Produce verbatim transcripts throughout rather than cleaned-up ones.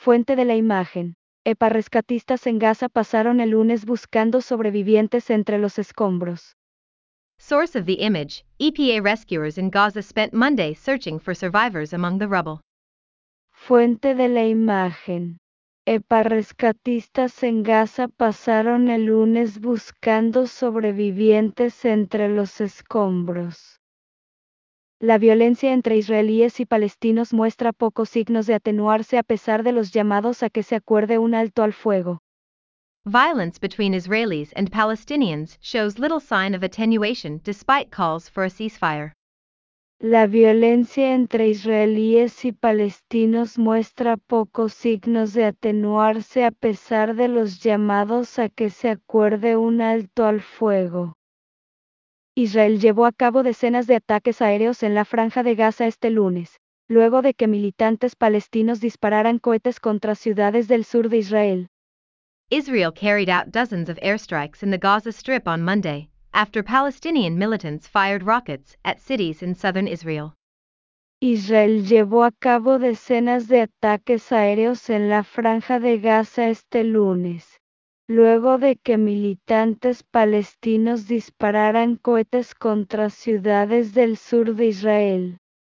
Fuente de la imagen. E P A rescatistas en Gaza pasaron el lunes buscando sobrevivientes entre los escombros. Source of the image, E P A rescuers in Gaza spent Monday searching for survivors among the rubble. Fuente de la imagen. E P A rescatistas en Gaza pasaron el lunes buscando sobrevivientes entre los escombros. La violencia entre israelíes y palestinos muestra pocos signos de atenuarse a pesar de los llamados a que se acuerde un alto al fuego. Violence between Israelis and Palestinians shows little sign of attenuation despite calls for a ceasefire. La violencia entre israelíes y palestinos muestra pocos signos de atenuarse a pesar de los llamados a que se acuerde un alto al fuego. Israel llevó a cabo decenas de ataques aéreos en la Franja de Gaza este lunes, luego de que militantes palestinos dispararan cohetes contra ciudades del sur de Israel. Israel carried out dozens of airstrikes in the Gaza Strip on Monday, after Palestinian militants fired rockets at cities in southern Israel. Israel llevó a cabo decenas de ataques aéreos en la Franja de Gaza este lunes, luego de que militantes palestinos dispararan cohetes contra ciudades del sur de Israel.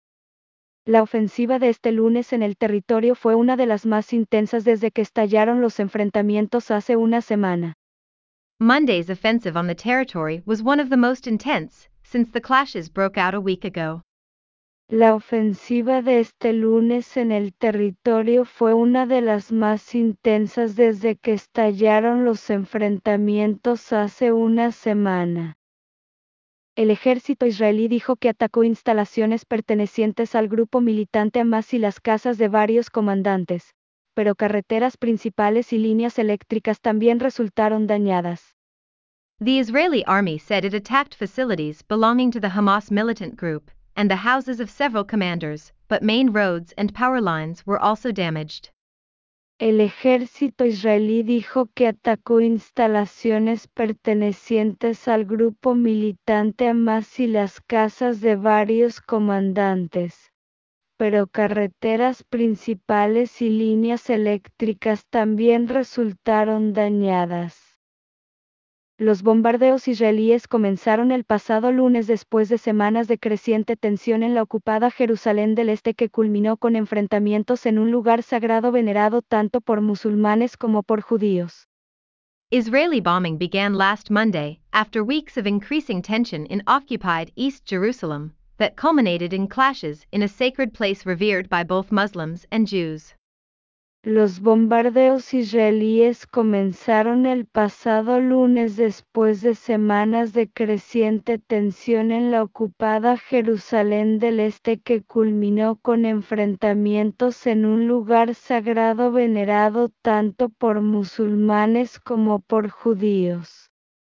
La ofensiva de este lunes en el territorio fue una de las más intensas desde que estallaron los enfrentamientos hace una semana. Monday's offensive on the territory was one of the most intense since the clashes broke out a week ago. La ofensiva de este lunes en el territorio fue una de las más intensas desde que estallaron los enfrentamientos hace una semana. El ejército israelí dijo que atacó instalaciones pertenecientes al grupo militante Hamas y las casas de varios comandantes, pero carreteras principales y líneas eléctricas también resultaron dañadas. The Israeli army said it attacked facilities belonging to the Hamas militant group and the houses of several commanders, but main roads and power lines were also damaged. El ejército israelí dijo que atacó instalaciones pertenecientes al grupo militante Hamas y las casas de varios comandantes, pero carreteras principales y líneas eléctricas también resultaron dañadas. Los bombardeos israelíes comenzaron el pasado lunes después de semanas de creciente tensión en la ocupada Jerusalén del Este que culminó con enfrentamientos en un lugar sagrado venerado tanto por musulmanes como por judíos. Israeli bombing began last Monday after weeks of increasing tension in occupied East Jerusalem that culminated in clashes in a sacred place revered by both Muslims and Jews. Los bombardeos israelíes comenzaron el pasado lunes después de semanas de creciente tensión en la ocupada Jerusalén del Este que culminó con enfrentamientos en un lugar sagrado venerado tanto por musulmanes como por judíos.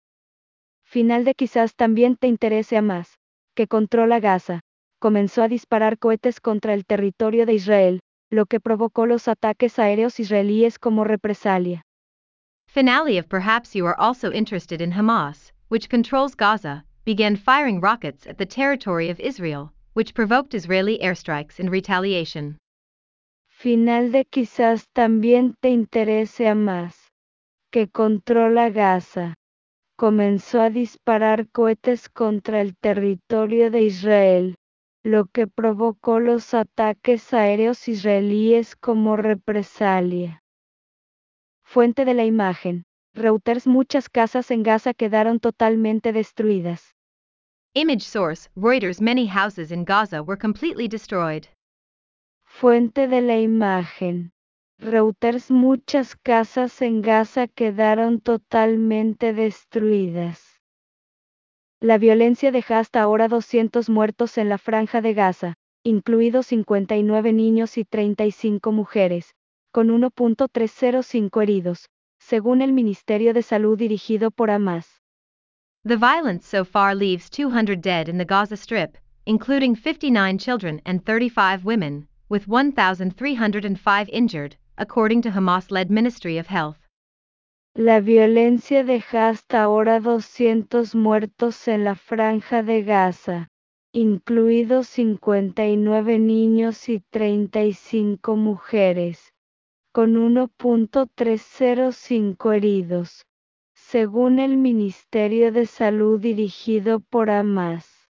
Final de quizás también te interese a más, que controla Gaza, comenzó a disparar cohetes contra el territorio de Israel, lo que provocó los ataques aéreos israelíes como represalia. Finale of perhaps you are also interested in Hamas, which controls Gaza, began firing rockets at the territory of Israel, which provoked Israeli airstrikes in retaliation. Final de quizás también te interese a más, que controla Gaza, comenzó a disparar cohetes contra el territorio de Israel, lo que provocó los ataques aéreos israelíes como represalia. Fuente de la imagen. Reuters. Muchas casas en Gaza quedaron totalmente destruidas. Image source, Reuters. Many houses in Gaza were completely destroyed. Fuente de la imagen. Reuters. Muchas casas en Gaza quedaron totalmente destruidas. La violencia deja hasta ahora doscientos muertos en la Franja de Gaza, incluidos cincuenta y nueve niños y treinta y cinco mujeres, con uno punto trescientos cinco heridos, según el Ministerio de Salud dirigido por Hamas. The violence so far leaves two hundred dead in the Gaza Strip, including fifty-nine children and thirty-five women, with one thousand three hundred five injured, according to Hamas-led Ministry of Health. La violencia deja hasta ahora doscientos muertos en la Franja de Gaza, incluidos cincuenta y nueve niños y treinta y cinco mujeres, con uno punto trescientos cinco heridos, según el Ministerio de Salud dirigido por Hamás.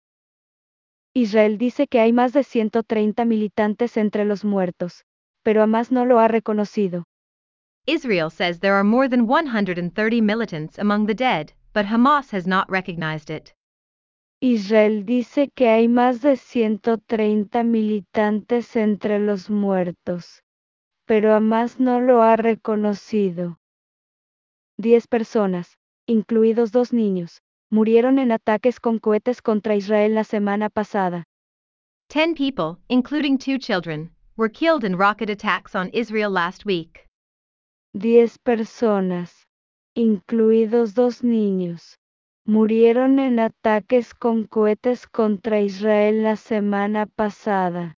Israel dice que hay más de ciento treinta militantes entre los muertos, pero Hamás no lo ha reconocido. Israel says there are more than one hundred thirty militants among the dead, but Hamas has not recognized it. Israel dice que hay más de ciento treinta militantes entre los muertos, pero Hamás no lo ha reconocido. Diez personas, incluidos dos niños, murieron en ataques con cohetes contra Israel la semana pasada. Ten people, including two children, were killed in rocket attacks on Israel last week. Diez personas, incluidos dos niños, murieron en ataques con cohetes contra Israel la semana pasada.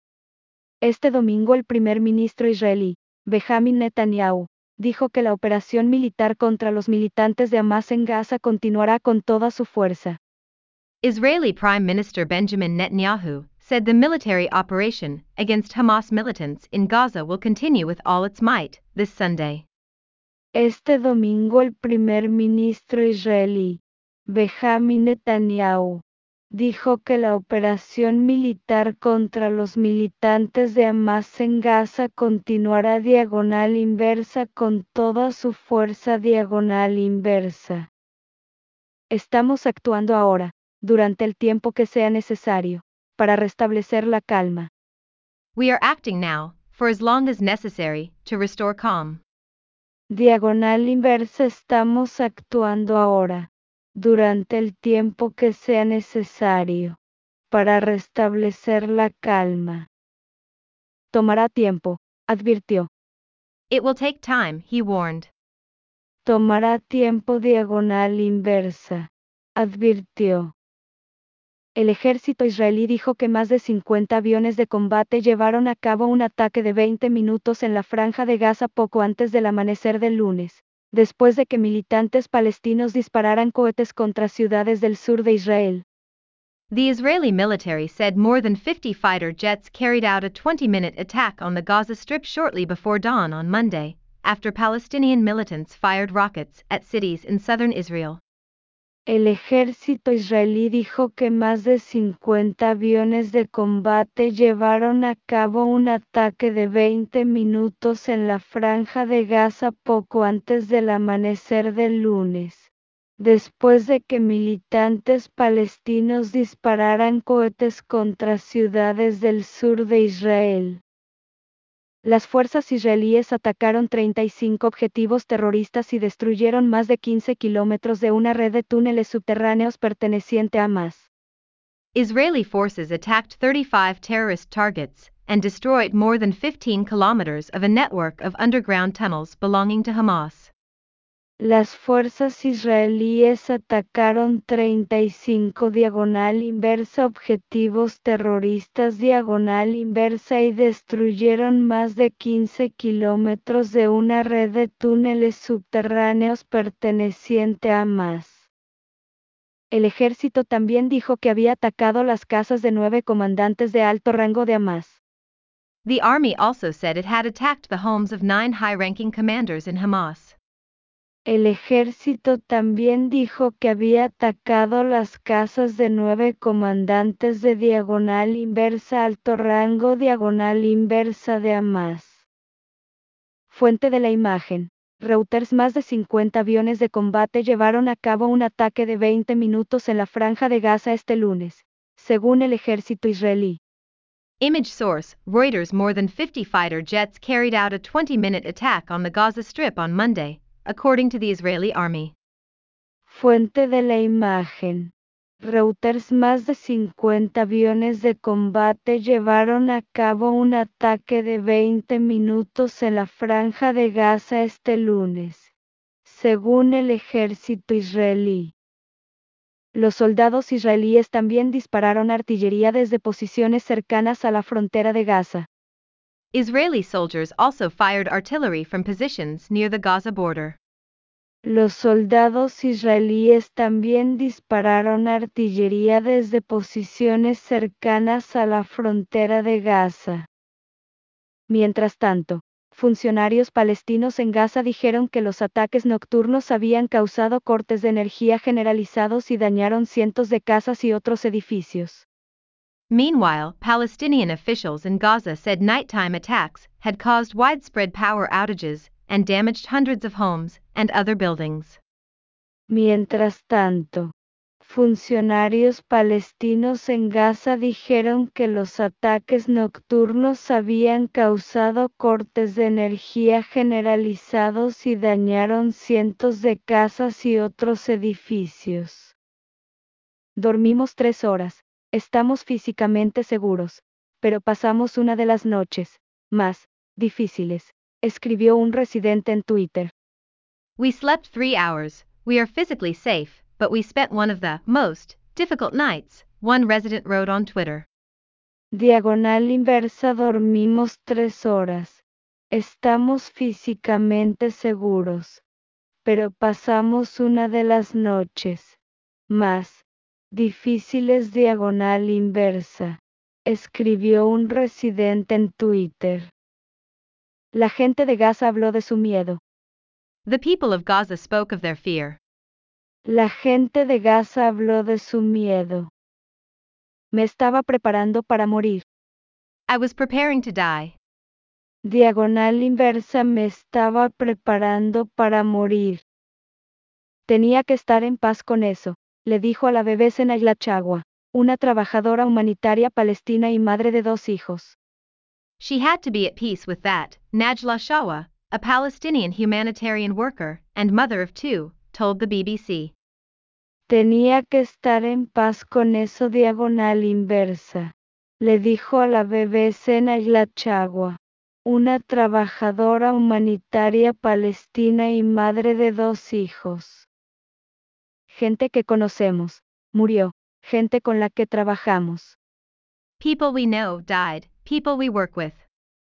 Este domingo el primer ministro israelí, Benjamin Netanyahu, dijo que la operación militar contra los militantes de Hamás en Gaza continuará con toda su fuerza. Israeli Prime Minister Benjamin Netanyahu said the military operation against Hamas militants in Gaza will continue with all its might this Sunday. Este domingo el primer ministro israelí, Benjamin Netanyahu, dijo que la operación militar contra los militantes de Hamás en Gaza continuará diagonal inversa con toda su fuerza diagonal inversa. Estamos actuando ahora, durante el tiempo que sea necesario, para restablecer la calma. We are acting now, for as long as necessary, to restore calm. Diagonal inversa estamos actuando ahora, durante el tiempo que sea necesario, para restablecer la calma. Tomará tiempo, advirtió. It will take time, he warned. Tomará tiempo diagonal inversa, advirtió. El ejército israelí dijo que más de cincuenta aviones de combate llevaron a cabo un ataque de veinte minutos en la franja de Gaza poco antes del amanecer del lunes, después de que militantes palestinos dispararan cohetes contra ciudades del sur de Israel. The Israeli military said more than fifty fighter jets carried out a twenty-minute attack on the Gaza Strip shortly before dawn on Monday, after Palestinian militants fired rockets at cities in southern Israel. El ejército israelí dijo que más de cincuenta aviones de combate llevaron a cabo un ataque de veinte minutos en la franja de Gaza poco antes del amanecer del lunes, después de que militantes palestinos dispararan cohetes contra ciudades del sur de Israel. Las fuerzas israelíes atacaron treinta y cinco objetivos terroristas y destruyeron más de quince kilómetros de una red de túneles subterráneos perteneciente a Hamás. Israeli forces attacked thirty-five terrorist targets and destroyed more than fifteen kilometers of a network of underground tunnels belonging to Hamas. Las fuerzas israelíes atacaron treinta y cinco diagonal inversa objetivos terroristas diagonal inversa y destruyeron más de quince kilómetros de una red de túneles subterráneos perteneciente a Hamás. El ejército también dijo que había atacado las casas de nueve comandantes de alto rango de Hamás. The army also said it had attacked the homes of nine high-ranking commanders in Hamas. El ejército también dijo que había atacado las casas de nueve comandantes de diagonal inversa alto rango diagonal inversa de Hamás. Fuente de la imagen. Reuters. Más de cincuenta aviones de combate llevaron a cabo un ataque de veinte minutos en la franja de Gaza este lunes, según el ejército israelí. Image source, Reuters. More than fifty fighter jets carried out a twenty-minute attack on the Gaza Strip on Monday, according to the Israeli army. Fuente de la imagen. Reuters. Más de cincuenta aviones de combate llevaron a cabo un ataque de veinte minutos en la franja de Gaza este lunes, según el ejército israelí. Los soldados israelíes también dispararon artillería desde posiciones cercanas a la frontera de Gaza. Israeli soldiers also fired artillery from positions near the Gaza border. Los soldados israelíes también dispararon artillería desde posiciones cercanas a la frontera de Gaza. Mientras tanto, Funcionarios palestinos en Gaza dijeron que los ataques nocturnos habían causado cortes de energía generalizados y dañaron cientos de casas y otros edificios. Meanwhile, Palestinian officials in Gaza said nighttime attacks had caused widespread power outages and damaged hundreds of homes and other buildings. Mientras tanto, funcionarios palestinos en Gaza dijeron que los ataques nocturnos habían causado cortes de energía generalizados y dañaron cientos de casas y otros edificios. Dormimos tres horas, estamos físicamente seguros, pero pasamos una de las noches más difíciles, escribió un residente en Twitter. We slept three hours, we are physically safe, but we spent one of the most difficult nights, one resident wrote on Twitter. Diagonal inversa. Dormimos tres horas. Estamos físicamente seguros, pero pasamos una de las noches más difíciles. Diagonal inversa, escribió un residente en Twitter. La gente de Gaza habló de su miedo. The people of Gaza spoke of their fear. La gente de Gaza habló de su miedo. Me estaba preparando para morir. I was preparing to die. Diagonal inversa. Me estaba preparando para morir. Tenía que estar en paz con eso, le dijo a la B B C Najla Chagua, una trabajadora humanitaria palestina y madre de dos hijos. She had to be at peace with that, Najla Shawa, a Palestinian humanitarian worker and mother of two, told the B B C. Tenía que estar en paz con eso. Diagonal inversa, le dijo a la B B C Najla Chagua, una trabajadora humanitaria palestina y madre de dos hijos. Gente que conocemos murió, gente con la que trabajamos. People we know died, people we work with.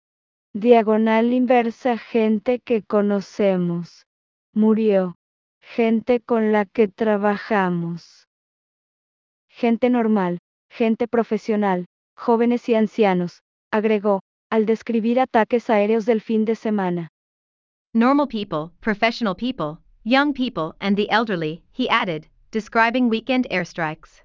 Diagonal inversa. Gente que conocemos murió, gente con la que trabajamos. Gente normal, gente profesional, jóvenes y ancianos, agregó, al describir ataques aéreos del fin de semana. Normal people, professional people, young people and the elderly, he added, describing weekend airstrikes.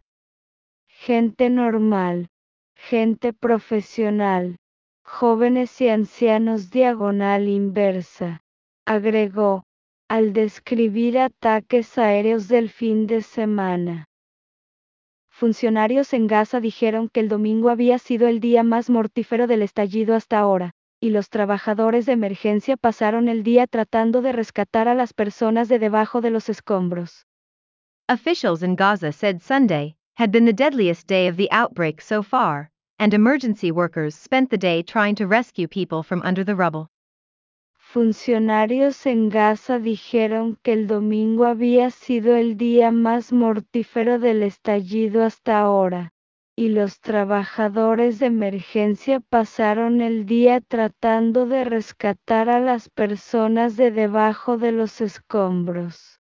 Gente normal, gente profesional, jóvenes y ancianos. Diagonal inversa, agregó, al describir ataques aéreos del fin de semana. Funcionarios en Gaza dijeron que el domingo había sido el día más mortífero del estallido hasta ahora, y los trabajadores de emergencia pasaron el día tratando de rescatar a las personas de debajo de los escombros. Officials in Gaza said Sunday had been the deadliest day of the outbreak so far, and emergency workers spent the day trying to rescue people from under the rubble. Funcionarios en Gaza dijeron que el domingo había sido el día más mortífero del estallido hasta ahora, y los trabajadores de emergencia pasaron el día tratando de rescatar a las personas de debajo de los escombros.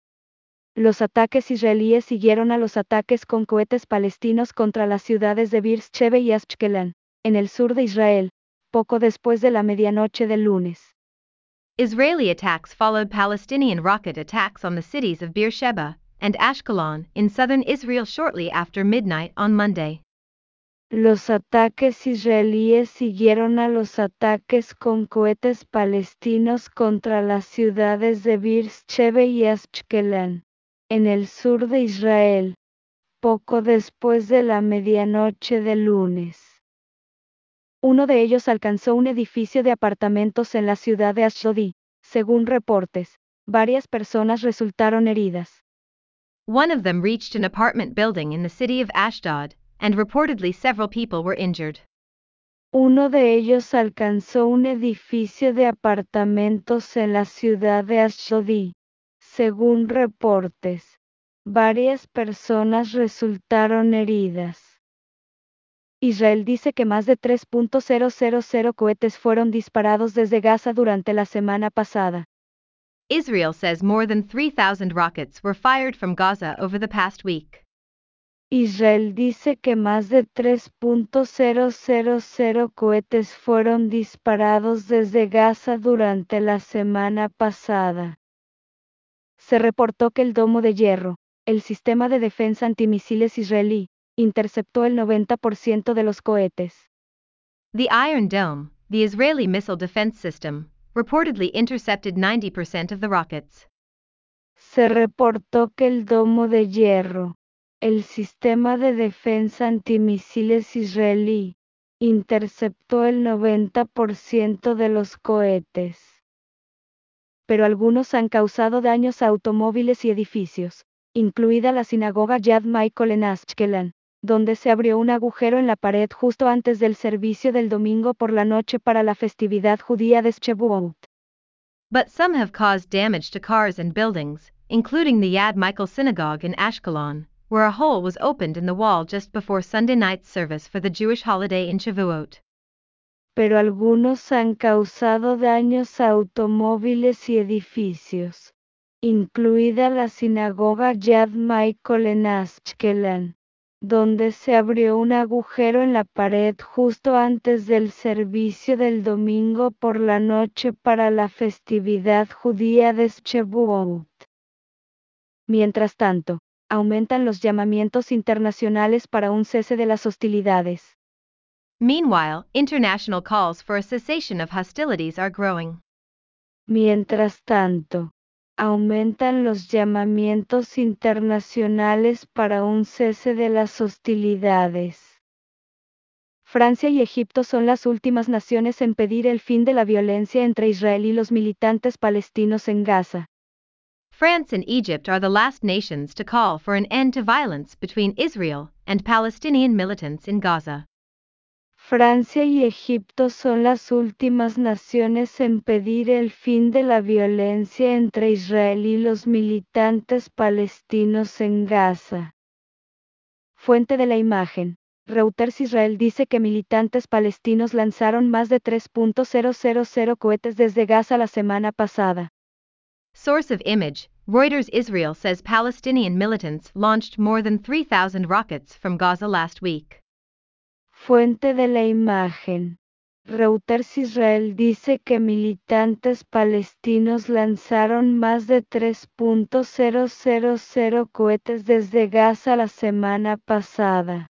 Los ataques israelíes siguieron a los ataques con cohetes palestinos contra las ciudades de Beersheba y Ashkelon, en el sur de Israel, poco después de la medianoche del lunes. Israeli attacks followed Palestinian rocket attacks on the cities of Beersheba and Ashkelon in southern Israel shortly after midnight on Monday. Los ataques israelíes siguieron a los ataques con cohetes palestinos contra las ciudades de Beersheba y Ashkelon, en el sur de Israel, poco después de la medianoche del lunes. Uno de ellos alcanzó un edificio de apartamentos en la ciudad de Ashdod. Según reportes, varias personas resultaron heridas. One of them reached an apartment building in the city of Ashdod, and reportedly several people were injured. Uno de ellos alcanzó un edificio de apartamentos en la ciudad de Ashdod. Según reportes, varias personas resultaron heridas. Israel dice que más de tres punto cero cero cero cohetes fueron disparados desde Gaza durante la semana pasada. Israel says more than three thousand rockets were fired from Gaza over the past week. Israel dice que más de tres punto cero cero cero cohetes fueron disparados desde Gaza durante la semana pasada. Se reportó que el domo de hierro, el sistema de defensa antimisiles israelí, interceptó el noventa por ciento de los cohetes. The Iron Dome, the Israeli missile defense system, reportedly intercepted ninety percent of the rockets. Se reportó que el domo de hierro, el sistema de defensa antimisiles israelí, interceptó el noventa por ciento de los cohetes. Pero algunos han causado daños a automóviles y edificios, incluida la sinagoga Yad Michael en Ashkelon, donde se abrió un agujero en la pared justo antes del servicio del domingo por la noche para la festividad judía de Shavuot. But some have caused damage to cars and buildings, including the Yad Michael Synagogue in Ashkelon, where a hole was opened in the wall just before Sunday night's service for the Jewish holiday in Shavuot. Pero algunos han causado daños a automóviles y edificios, incluida la sinagoga Yad Michael en Ashkelon, donde se abrió un agujero en la pared justo antes del servicio del domingo por la noche para la festividad judía de Shavuot. Mientras tanto, aumentan los llamamientos internacionales para un cese de las hostilidades. Meanwhile, international calls for a cessation of hostilities are growing. Mientras tanto, aumentan los llamamientos internacionales para un cese de las hostilidades. Francia y Egipto son las últimas naciones en pedir el fin de la violencia entre Israel y los militantes palestinos en Gaza. France and Egypt are the last nations to call for an end to violence between Israel and Palestinian militants in Gaza. Francia y Egipto son las últimas naciones en pedir el fin de la violencia entre Israel y los militantes palestinos en Gaza. Fuente de la imagen. Reuters. Israel dice que militantes palestinos lanzaron más de tres punto cero cero cero cohetes desde Gaza la semana pasada. Source of image, Reuters. Israel says Palestinian militants launched more than three thousand rockets from Gaza last week. Fuente de la imagen. Reuters. Israel dice que militantes palestinos lanzaron más de tres punto cero cero cero cohetes desde Gaza la semana pasada.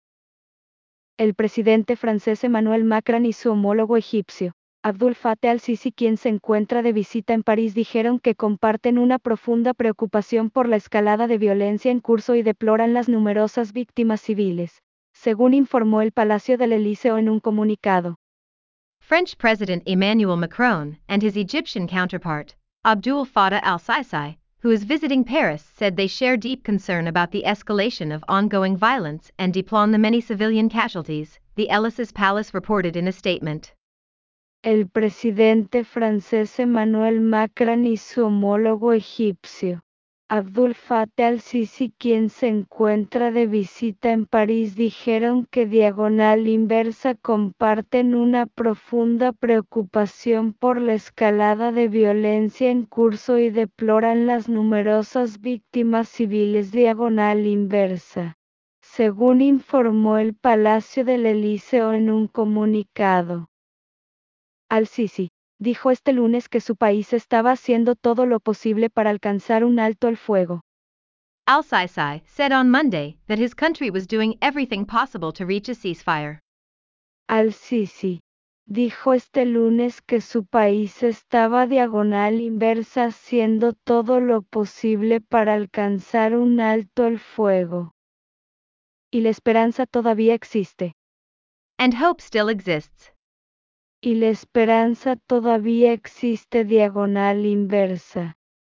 El presidente francés Emmanuel Macron y su homólogo egipcio, Abdul Fattah al-Sisi, quien se encuentra de visita en París, dijeron que comparten una profunda preocupación por la escalada de violencia en curso y deploran las numerosas víctimas civiles, según informó el Palacio del Elíseo en un comunicado. French President Emmanuel Macron and his Egyptian counterpart, Abdul Fattah al-Sisi, who is visiting Paris, said they share deep concern about the escalation of ongoing violence and deplore the many civilian casualties, the Elysée Palace reported in a statement. El presidente francés Emmanuel Macron y su homólogo egipcio, Abdul Fattah al-Sisi, quien se encuentra de visita en París, dijeron que Diagonal Inversa comparten una profunda preocupación por la escalada de violencia en curso y deploran las numerosas víctimas civiles. Diagonal Inversa, según informó el Palacio del Elíseo en un comunicado. Al-Sisi dijo este lunes que su país estaba haciendo todo lo posible para alcanzar un alto el fuego. Al-Sisi said on Monday that his country was doing everything possible to reach a ceasefire. Al-Sisi dijo este lunes que su país estaba diagonal inversa haciendo todo lo posible para alcanzar un alto el fuego. Y la esperanza todavía existe. And hope still exists. Y la esperanza todavía existe. Diagonal inversa.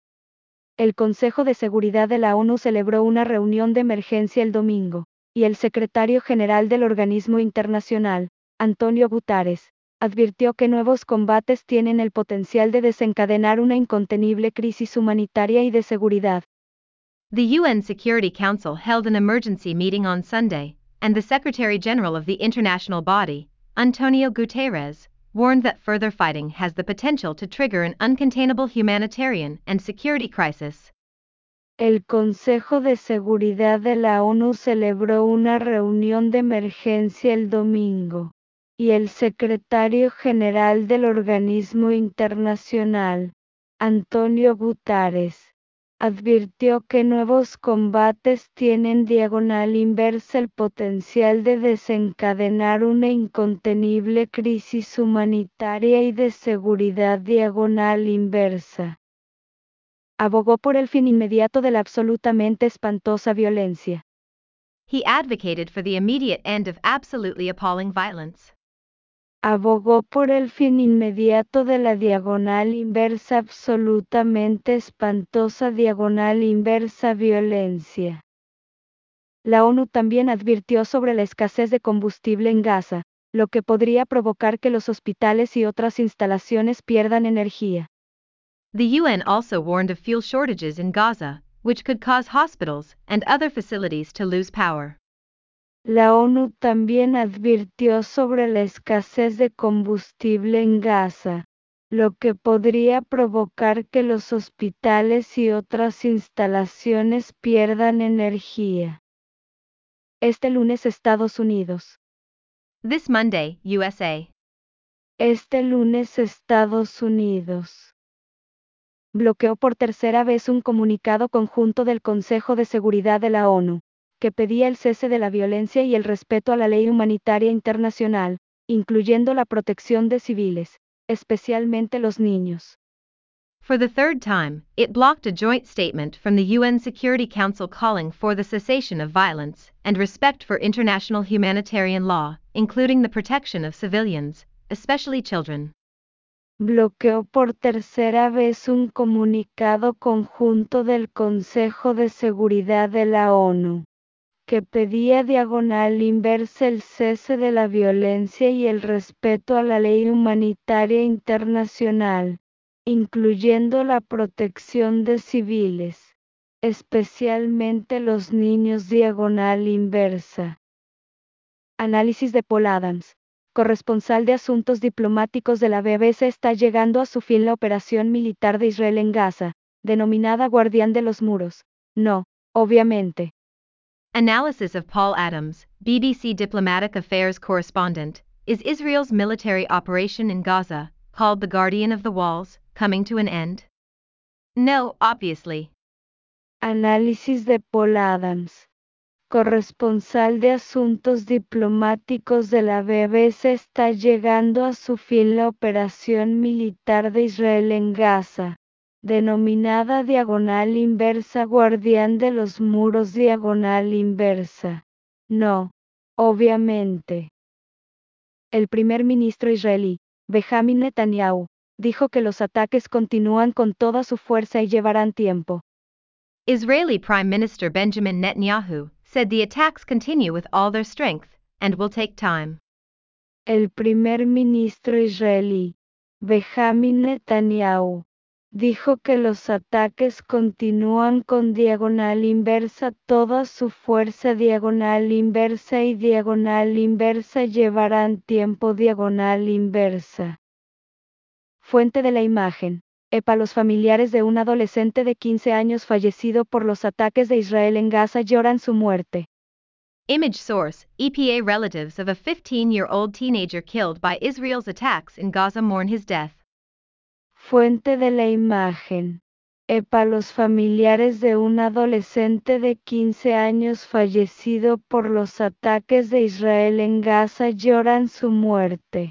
El Consejo de Seguridad de la ONU celebró una reunión de emergencia el domingo, y el secretario general del organismo internacional, Antonio Guterres, advirtió que nuevos combates tienen el potencial de desencadenar una incontenible crisis humanitaria y de seguridad. The U N Security Council held an emergency meeting on Sunday, and the Secretary General of the international body, Antonio Guterres, warned that further fighting has the potential to trigger an uncontainable humanitarian and security crisis. El Consejo de Seguridad de la ONU celebró una reunión de emergencia el domingo, y el secretario general del organismo internacional, Antonio Guterres, advirtió que nuevos combates tienen diagonal inversa el potencial de desencadenar una incontenible crisis humanitaria y de seguridad diagonal inversa. Abogó por el fin inmediato de la absolutamente espantosa violencia. He advocated for the immediate end of absolutely appalling violence. Abogó por el fin inmediato de la diagonal inversa absolutamente espantosa diagonal inversa violencia. La ONU también advirtió sobre la escasez de combustible en Gaza, lo que podría provocar que los hospitales y otras instalaciones pierdan energía. The U N also warned of fuel shortages in Gaza, which could cause hospitals and other facilities to lose power. La ONU también advirtió sobre la escasez de combustible en Gaza, lo que podría provocar que los hospitales y otras instalaciones pierdan energía. Este lunes Estados Unidos. This Monday, U S A. Este lunes Estados Unidos bloqueó por tercera vez un comunicado conjunto del Consejo de Seguridad de la ONU, que pedía el cese de la violencia y el respeto a la ley humanitaria internacional, incluyendo la protección de civiles, especialmente los niños. For the third time, it blocked a joint statement from the U N Security Council calling for the cessation of violence and respect for international humanitarian law, including the protection of civilians, especially children. Bloqueó por tercera vez un comunicado conjunto del Consejo de Seguridad de la ONU, que pedía diagonal inversa el cese de la violencia y el respeto a la ley humanitaria internacional, incluyendo la protección de civiles, especialmente los niños diagonal inversa. Análisis de Paul Adams, corresponsal de asuntos diplomáticos de la B B C. Está llegando a su fin la operación militar de Israel en Gaza, denominada Guardián de los Muros. No, obviamente. Analysis of Paul Adams, B B C Diplomatic Affairs correspondent. Is Israel's military operation in Gaza, called the Guardian of the Walls, coming to an end? No, obviously. Análisis de Paul Adams, corresponsal de asuntos diplomáticos de la B B C. Está llegando a su fin la operación militar de Israel en Gaza, denominada diagonal inversa Guardián de los Muros diagonal inversa. No, obviamente. El primer ministro israelí, Benjamin Netanyahu, dijo que los ataques continúan con toda su fuerza y llevarán tiempo. Israeli Prime Minister Benjamin Netanyahu said the attacks continue with all their strength and will take time. El primer ministro israelí, Benjamin Netanyahu, dijo que los ataques continúan con diagonal inversa toda su fuerza diagonal inversa y diagonal inversa llevarán tiempo diagonal inversa. Fuente de la imagen. E P A. Los familiares de un adolescente de quince años fallecido por los ataques de Israel en Gaza lloran su muerte. Image source, E P A. Relatives of a fifteen-year-old teenager killed by Israel's attacks in Gaza mourn his death. Fuente de la imagen. E P A. Los familiares de un adolescente de quince años fallecido por los ataques de Israel en Gaza lloran su muerte.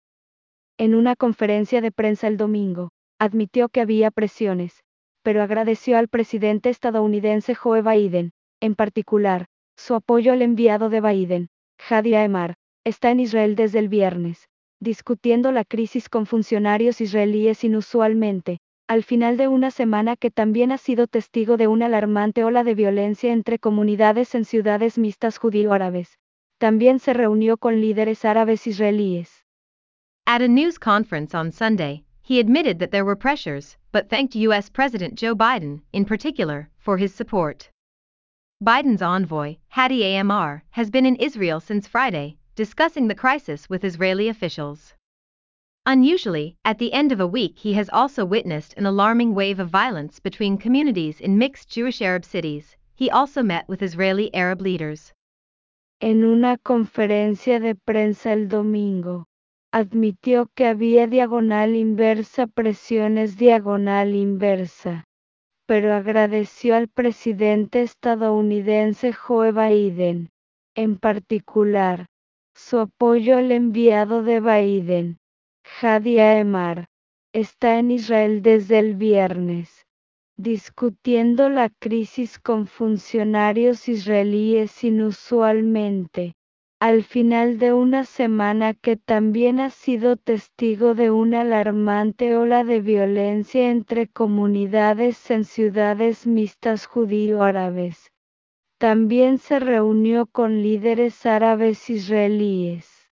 En una conferencia de prensa el domingo, admitió que había presiones, pero agradeció al presidente estadounidense Joe Biden, en particular, su apoyo al enviado de Biden, Hadi Emar, está en Israel desde el viernes, discutiendo la crisis con funcionarios israelíes inusualmente, al final de una semana que también ha sido testigo de una alarmante ola de violencia entre comunidades en ciudades mixtas judío-árabes. También se reunió con líderes árabes israelíes. At a news conference on Sunday, he admitted that there were pressures, but thanked U S President Joe Biden, in particular, for his support. Biden's envoy, Hadi Amar, has been in Israel since Friday, discussing the crisis with Israeli officials. Unusually, at the end of a week he has also witnessed an alarming wave of violence between communities in mixed Jewish Arab cities. He also met with Israeli Arab leaders. En una conferencia de prensa el domingo, admitió que había diagonal inversa presiones diagonal inversa, pero agradeció al presidente estadounidense Joe Biden, en particular, su apoyo al enviado de Biden, Hadi Emar. Está en Israel desde el viernes, discutiendo la crisis con funcionarios israelíes inusualmente, al final de una semana que también ha sido testigo de una alarmante ola de violencia entre comunidades en ciudades mixtas judío-árabes. También se reunió con líderes árabes israelíes.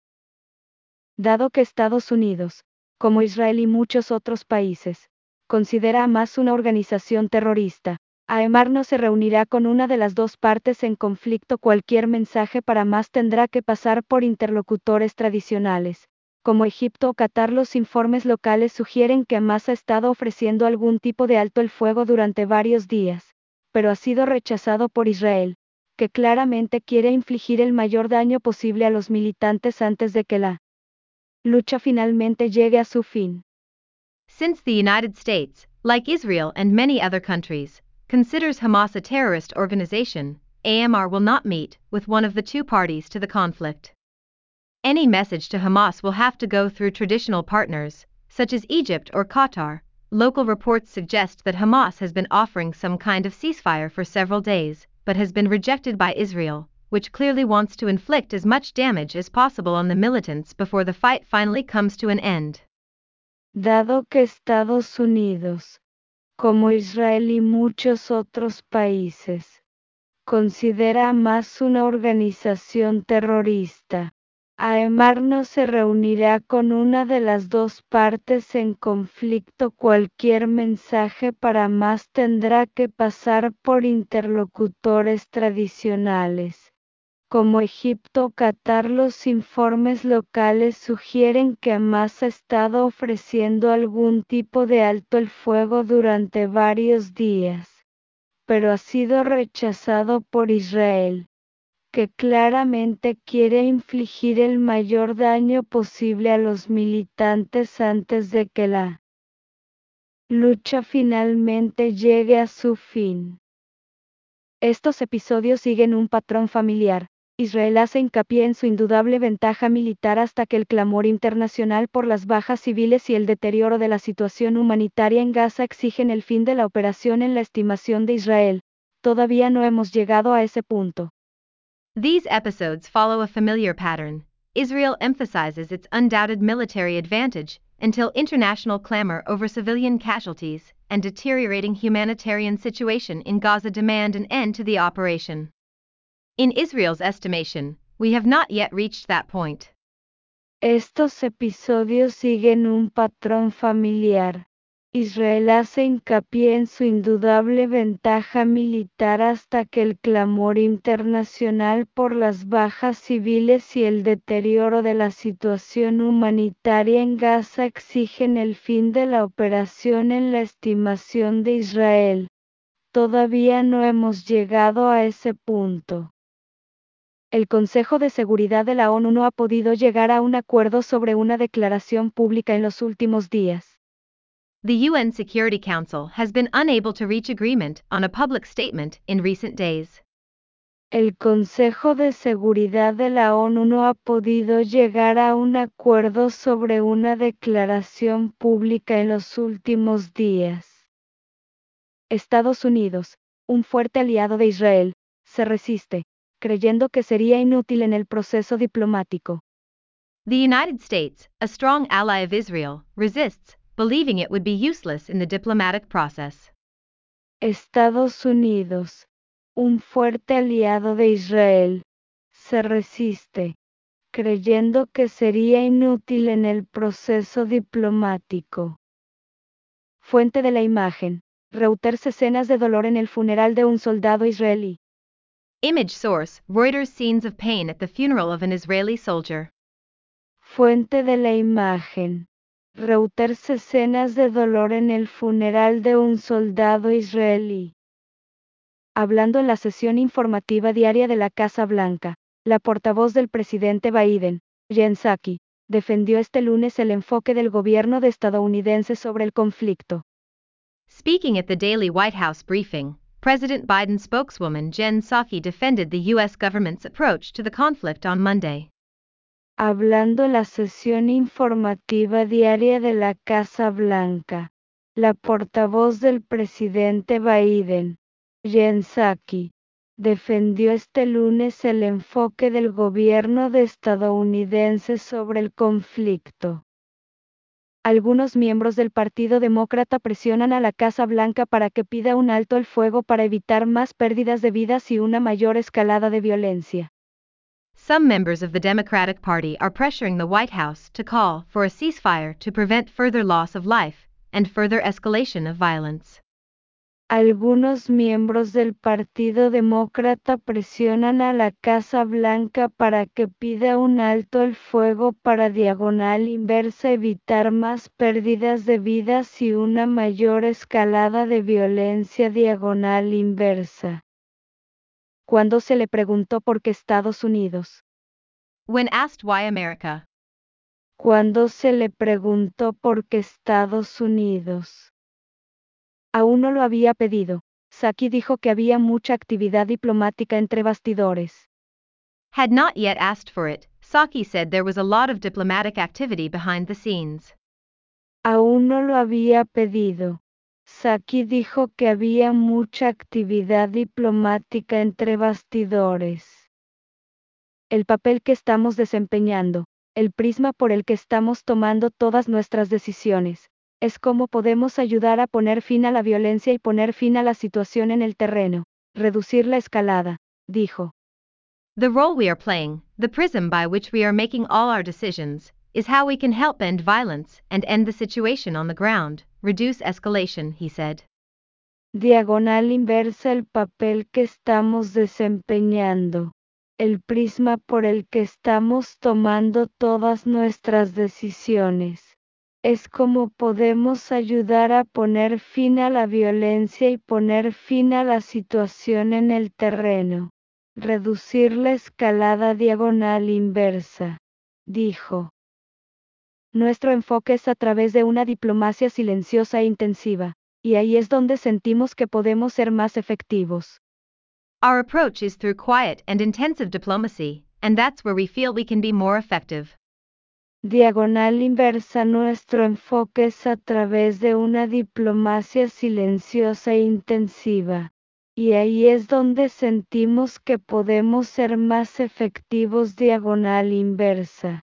Dado que Estados Unidos, como Israel y muchos otros países, considera a Hamas una organización terrorista, Emar no se reunirá con una de las dos partes en conflicto. Cualquier mensaje para Hamas tendrá que pasar por interlocutores tradicionales, como Egipto o Qatar. Los informes locales sugieren que Hamas ha estado ofreciendo algún tipo de alto el fuego durante varios días, pero ha sido rechazado por Israel, que claramente quiere infligir el mayor daño posible a los militantes antes de que la lucha finalmente llegue a su fin. Since the United States, like Israel and many other countries, considers Hamas a terrorist organization, Amar will not meet with one of the two parties to the conflict. Any message to Hamas will have to go through traditional partners, such as Egypt or Qatar. Local reports suggest that Hamas has been offering some kind of ceasefire for several days, but has been rejected by Israel, which clearly wants to inflict as much damage as possible on the militants before the fight finally comes to an end. Dado que Estados Unidos, como Israel y muchos otros países, considera a Hamas una organización terrorista, Emar no se reunirá con una de las dos partes en conflicto. Cualquier mensaje para Hamas tendrá que pasar por interlocutores tradicionales, como Egipto o Qatar. Los informes locales sugieren que Hamas ha estado ofreciendo algún tipo de alto el fuego durante varios días, pero ha sido rechazado por Israel, que claramente quiere infligir el mayor daño posible a los militantes antes de que la lucha finalmente llegue a su fin. Estos episodios siguen un patrón familiar. Israel hace hincapié en su indudable ventaja militar hasta que el clamor internacional por las bajas civiles y el deterioro de la situación humanitaria en Gaza exigen el fin de la operación. En la estimación de Israel, todavía no hemos llegado a ese punto. These episodes follow a familiar pattern. Israel emphasizes its undoubted military advantage until international clamor over civilian casualties and deteriorating humanitarian situation in Gaza demand an end to the operation. In Israel's estimation, we have not yet reached that point. Estos episodios siguen un patrón familiar. Israel hace hincapié en su indudable ventaja militar hasta que el clamor internacional por las bajas civiles y el deterioro de la situación humanitaria en Gaza exigen el fin de la operación. En la estimación de Israel, todavía no hemos llegado a ese punto. El Consejo de Seguridad de la ONU no ha podido llegar a un acuerdo sobre una declaración pública en los últimos días. The U N Security Council has been unable to reach agreement on a public statement in recent days. El Consejo de Seguridad de la ONU no ha podido llegar a un acuerdo sobre una declaración pública en los últimos días. Estados Unidos, un fuerte aliado de Israel, se resiste, creyendo que sería inútil en el proceso diplomático. The United States, a strong ally of Israel, resists, believing it would be useless in the diplomatic process. Estados Unidos, un fuerte aliado de Israel, se resiste, creyendo que sería inútil en el proceso diplomático. Fuente de la imagen: Reuters. Escenas de dolor en el funeral de un soldado israelí. Image source: Reuters. Scenes of pain at the funeral of an Israeli soldier. Fuente de la imagen: Reuters escenas de dolor en el funeral de un soldado israelí. Hablando en la sesión informativa diaria de la Casa Blanca, la portavoz del presidente Biden, Jen Psaki, defendió este lunes el enfoque del gobierno de estadounidense sobre el conflicto. Speaking at the daily White House briefing, President Biden's spokeswoman Jen Psaki defended the U S government's approach to the conflict on Monday. Hablando en la sesión informativa diaria de la Casa Blanca, la portavoz del presidente Biden, Jen Psaki, defendió este lunes el enfoque del gobierno de estadounidense sobre el conflicto. Algunos miembros del Partido Demócrata presionan a la Casa Blanca para que pida un alto el fuego para evitar más pérdidas de vidas y una mayor escalada de violencia. Some members of the Democratic Party are pressuring the White House to call for a ceasefire to prevent further loss of life and further escalation of violence. Algunos miembros del Partido Demócrata presionan a la Casa Blanca para que pida un alto el fuego para diagonal inversa evitar más pérdidas de vidas y una mayor escalada de violencia diagonal inversa. Cuando se le preguntó por qué Estados Unidos. When asked why America. Cuando se le preguntó por qué Estados Unidos. Aún no lo había pedido. Psaki dijo que había mucha actividad diplomática entre bastidores. Had not yet asked for it, Psaki said there was a lot of diplomatic activity behind the scenes. Aún no lo había pedido. Psaki dijo que había mucha actividad diplomática entre bastidores. El papel que estamos desempeñando, el prisma por el que estamos tomando todas nuestras decisiones, es cómo podemos ayudar a poner fin a la violencia y poner fin a la situación en el terreno, reducir la escalada, dijo. The role we are playing, the prism by which we are making all our decisions, is how we can help end violence and end the situation on the ground, reduce escalation, he said. Diagonal inversa el papel que estamos desempeñando, el prisma por el que estamos tomando todas nuestras decisiones. Es como podemos ayudar a poner fin a la violencia y poner fin a la situación en el terreno. Reducir la escalada diagonal inversa, dijo. Nuestro enfoque es a través de una diplomacia silenciosa e intensiva, y ahí es donde sentimos que podemos ser más efectivos. Our approach is through quiet and intensive diplomacy, and that's where we feel we can be more effective. Diagonal inversa. Nuestro enfoque es a través de una diplomacia silenciosa e intensiva, y ahí es donde sentimos que podemos ser más efectivos. Diagonal inversa.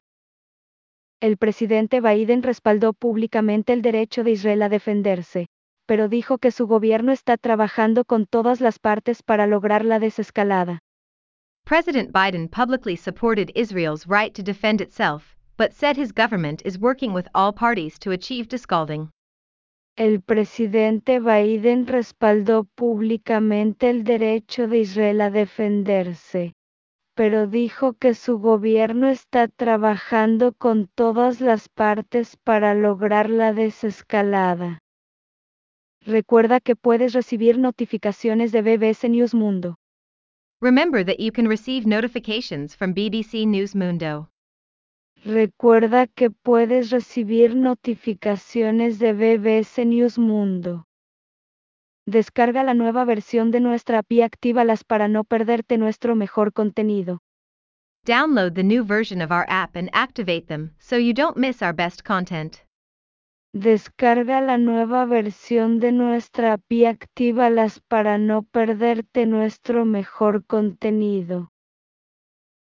El presidente Biden respaldó públicamente el derecho de Israel a defenderse, pero dijo que su gobierno está trabajando con todas las partes para lograr la desescalada. President Biden publicly supported Israel's right to defend itself, but said his government is working with all parties to achieve descalding. El presidente Biden respaldó públicamente el derecho de Israel a defenderse, pero dijo que su gobierno está trabajando con todas las partes para lograr la desescalada. Recuerda que puedes recibir notificaciones de B B C News Mundo. Remember that you can receive notifications from B B C News Mundo. Recuerda que puedes recibir notificaciones de B B C News Mundo. Descarga la nueva versión de nuestra app y actívalas para no perderte nuestro mejor contenido. Download the new version of our app and activate them so you don't miss our best content. Descarga la nueva versión de nuestra app y actívalas para no perderte nuestro mejor contenido.